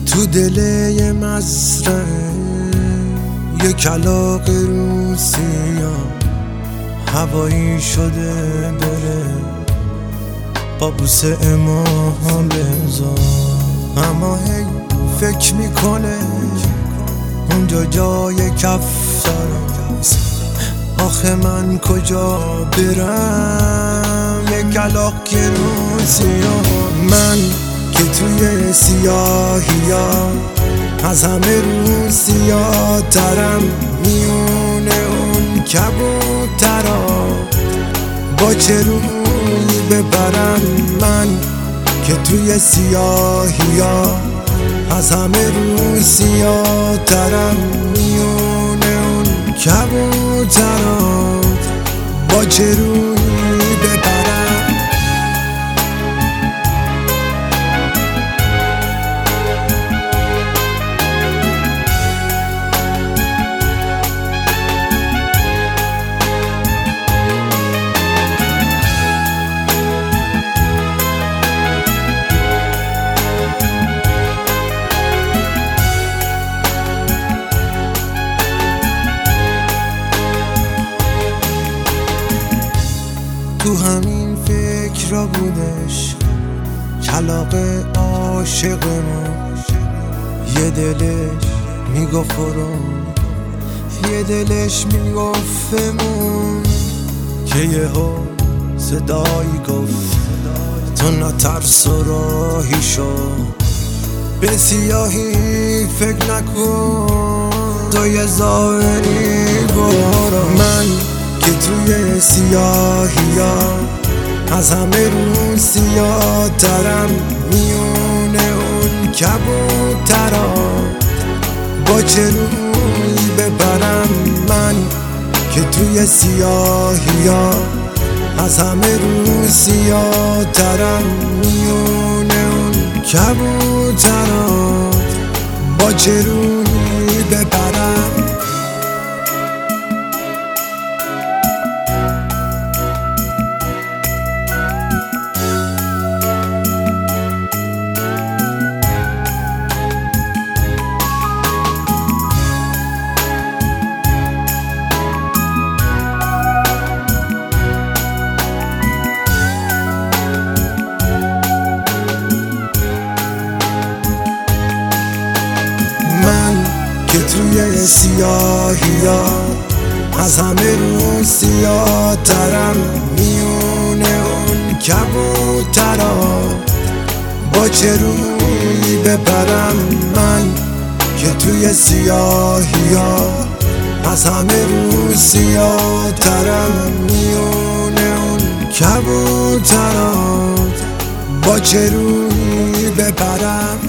تو دل یه مزرعه یه کلاغ روسیا هوایی شده داره با بوسه ماها بزار، اما هی فکر میکنه اونجا جای کف داره. آخه من کجا برم یه کلاغ که روسیا، من که توی سیاهیا از همه روسیا ترم، میونه اون کبوترا با چه روی ببرم. من که توی سیاهیا از همه روسیا ترم، میونه اون کبوترا با چه روی ببرم. تو همین فکر را بودش کلاغ عاشقمون، یه دلش میگفت یه دلش میگفتمون، که یهو صدایی گفت تو نترس و راهی شو، به سیاهی فکر نکن تو یه ظاهری برو. من که توی سیاهیا از همه روسیا ترم، میونه اون کبوترا با چه روی ببرم. من که توی سیاهیا از همه روسیا ترم، میونه اون کبوترا با چه روی ببرم. که توی سیاهیا از همه روسیا ترم، میونه اون کبوترا با چه روی ببرم. من که توی سیاهیا از همه روسیا ترم، میونه اون کبوترا با چه روی ببرم.